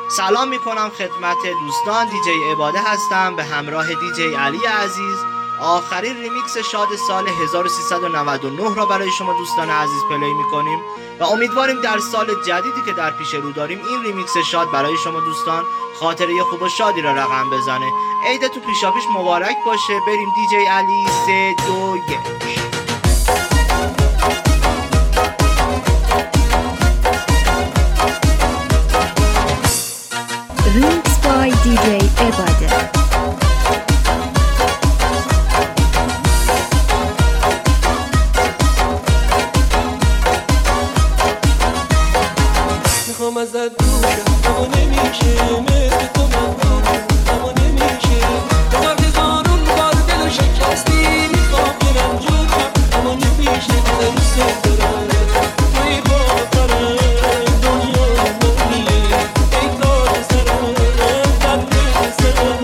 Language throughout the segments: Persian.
سلام میکنم خدمت دوستان. دیجی عباده هستم به همراه دیجی علی عزیز. آخرین ریمیکس شاد سال 1399 را برای شما دوستان عزیز پلی میکنیم و امیدواریم در سال جدیدی که در پیش رو داریم این ریمیکس شاد برای شما دوستان خاطره خوب و شادی را رقم بزنه. عیدتون پیشاپیش مبارک باشه. بریم دیجی علی 3 2 1. Remix by DJ Ebade. میخوام ازت دوشم اما نمیشه، مثل تو من دوشم اما نمیشه. بذار هزارون بار دلو شکستی، میخوام برم جوشم اما نمیشه. دلم دوست دارم توی باورم دنیا منیه، ای تاج سرم قلب سرم.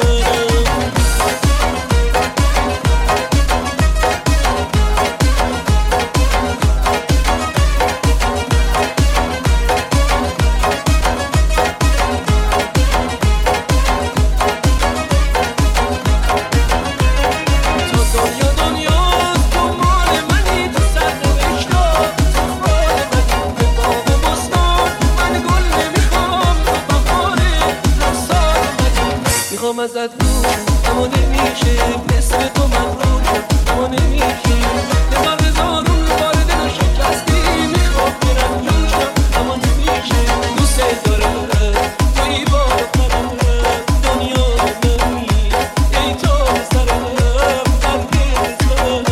میخوام ازت دوشم اما نمیشه، مثل تو من روشم اما نمیشه. بذار هزارون بار دلو شکستی، میخوام برم جوشم اما نمیشه. دوست دارم توی باورم دنیا منی، ای تاج سرم قلب سرم.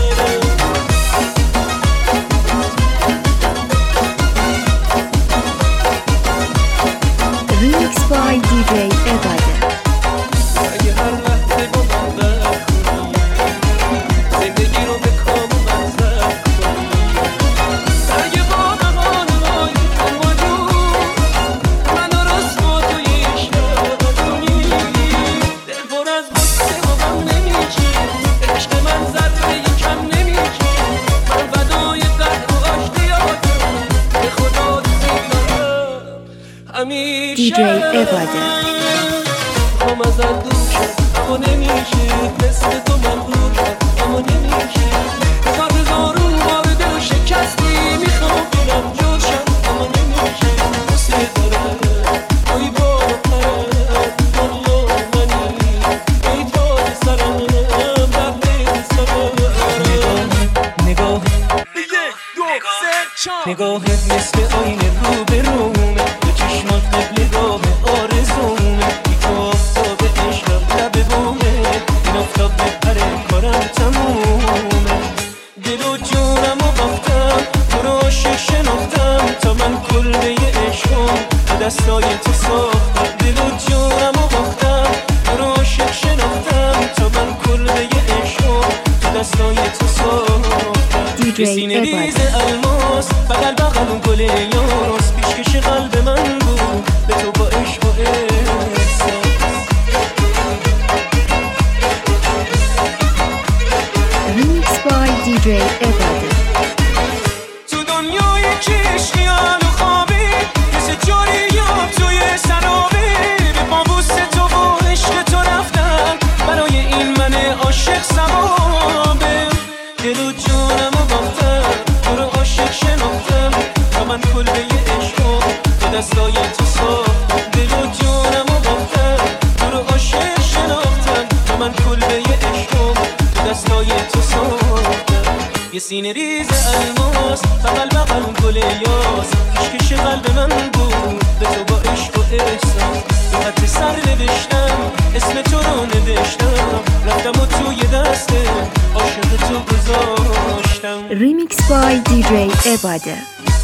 Remix by DJ Ebade. اگه هر لحظه با من رفت کنی، زندگی رو به کام من زد کنی. اگه با بهانه‌های کم و جور منو رسوا توی عشق کنی. دل پر از غصه و غم نمیشه، عشق من ذره کم نمیشه. من فدای درد و آشتیاتم، به خدا دوست دارم همیشه. DJ Ebade. میخوام ازت دوشم اما نمیشه، مثل تو من روشم اما نمیشه. بذار هزارون بار دلو شکستی، میخوام برم جوشم اما نمیشه. دوست دارم توی باورم دنیا منی، ای تاج سرم در دل سرم. نگاهت مثل آینه رو به رومه، به چشمات قبل گاه آرزومه. بی تو آفتاب عشقم لب بومه، این آفتاب بپره کارم تمومه. دل و جونم و باختم، تو رو عاشق شناختم، تا من کلبه عشقم به دستای تو ساختم. دل و جونم و باختم، تو رو عاشق شناختم، تا من کلبه عشقم به دستای تو ساختم. DJ سینه ریز Ebade. الماس بغل بغل اون گل یاس، پیشکش قلب من بود به تو با عشق و احساس. Remix by DJ Ebade. تو دنیای کشکیان و خوابی، مثل جاریاب توی سرابی. به پابوس تو و عشق تو رفتم، برای این من عاشق ثوابه. دل و جونم و باختم، تو رو عاشق شناختم، تا من کلبه عشقم به دستای تو ساختم. دل و جونم و باختم، تو رو عاشق شناختم، تا من کلبه عشقم به دستای تو ساختم. یه سینه ریز الماس بغل بغل گل یاس، پیشکش قلب من بود به تو با عشق و احساس. به خط سر نوشتم اسم تو رو نوشتم، رفتم و توی دسته عاشق تو گذاشتم. Remix by DJ Ebade.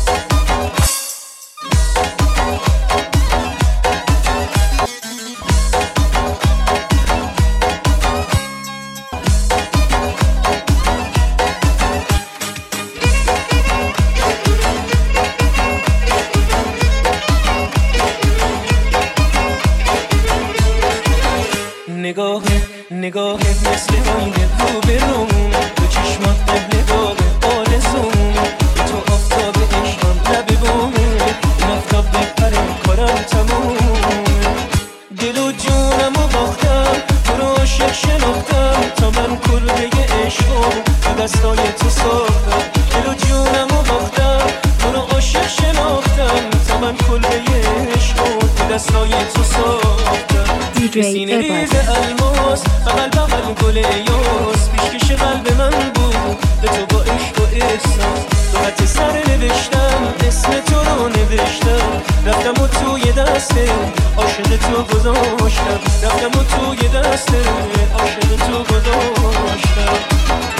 نگاهت مثل آینه رو به رومه، به چشمات قبل گاه آرزومه. به تو آفتاب عشقم لب بومه، این آفتاب بپره دستای تو ساختم، دل و جونمو باختم، تو رو عاشق شناختم، تمام کلبه عشق تو دستای تو ساختم. سینه ریز الماس بغل بغل گل یاس، پیشکش قلب من بود به تو با عشق و احساس. تو خط سر نوشتم اسم تو رو نوشتم، رفتم و توی دست عاشق تو گذاشتم، رفتم و توی دست عاشق تو گذاشتم.